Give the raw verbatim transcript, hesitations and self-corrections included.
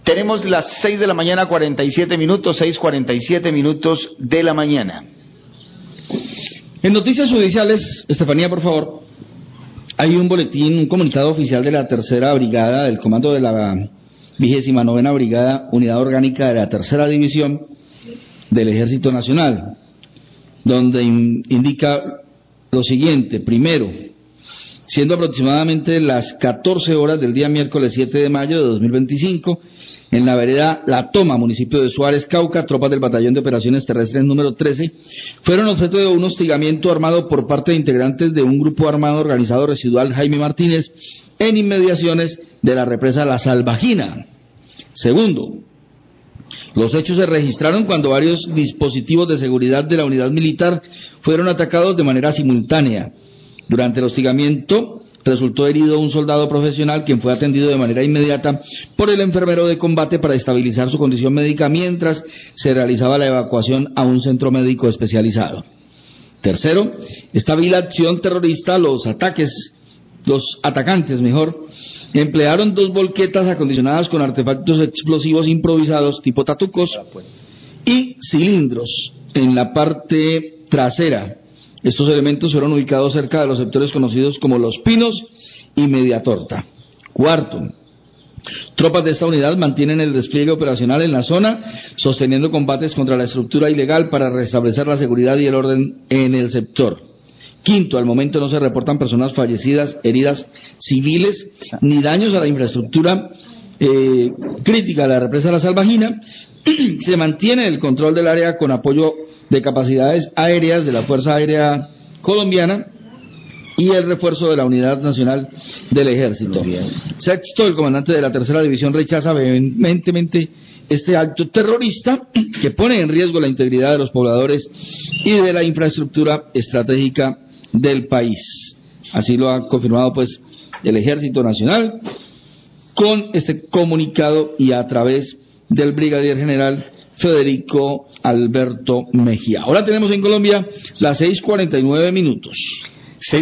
Tenemos las seis de la mañana, cuarenta y siete minutos, seis cuarenta y siete minutos de la mañana. En noticias judiciales, Estefanía, por favor, hay un boletín, un comunicado oficial de la tercera brigada, del comando de la vigésima novena brigada, unidad orgánica de la tercera división del Ejército Nacional, donde in, indica lo siguiente. Primero, siendo aproximadamente las catorce horas del día miércoles siete de mayo de dos mil veinticinco, en la vereda La Toma, municipio de Suárez, Cauca, tropas del Batallón de Operaciones Terrestres número trece fueron objeto de un hostigamiento armado por parte de integrantes de un grupo armado organizado residual Jaime Martínez en inmediaciones de la represa La Salvajina. Segundo, los hechos se registraron cuando varios dispositivos de seguridad de la unidad militar fueron atacados de manera simultánea. Durante el hostigamiento resultó herido un soldado profesional, quien fue atendido de manera inmediata por el enfermero de combate para estabilizar su condición médica mientras se realizaba la evacuación a un centro médico especializado. Tercero, esta vil acción terrorista, los ataques, los atacantes mejor, emplearon dos volquetas acondicionadas con artefactos explosivos improvisados tipo tatucos y cilindros en la parte trasera. Estos elementos fueron ubicados cerca de los sectores conocidos como Los Pinos y Mediatorta. Cuarto, tropas de esta unidad mantienen el despliegue operacional en la zona, sosteniendo combates contra la estructura ilegal para restablecer la seguridad y el orden en el sector. Quinto, al momento no se reportan personas fallecidas, heridas civiles, ni daños a la infraestructura eh, crítica de la represa La Salvajina. Se mantiene el control del área con apoyo de capacidades aéreas de la Fuerza Aérea Colombiana y el refuerzo de la Unidad Nacional del Ejército. Sexto, el comandante de la tercera división rechaza vehementemente este acto terrorista que pone en riesgo la integridad de los pobladores y de la infraestructura estratégica del país. Así lo ha confirmado pues el Ejército Nacional con este comunicado y a través del brigadier general Federico Alberto Mejía. Ahora tenemos en Colombia las seis cuarenta y nueve minutos.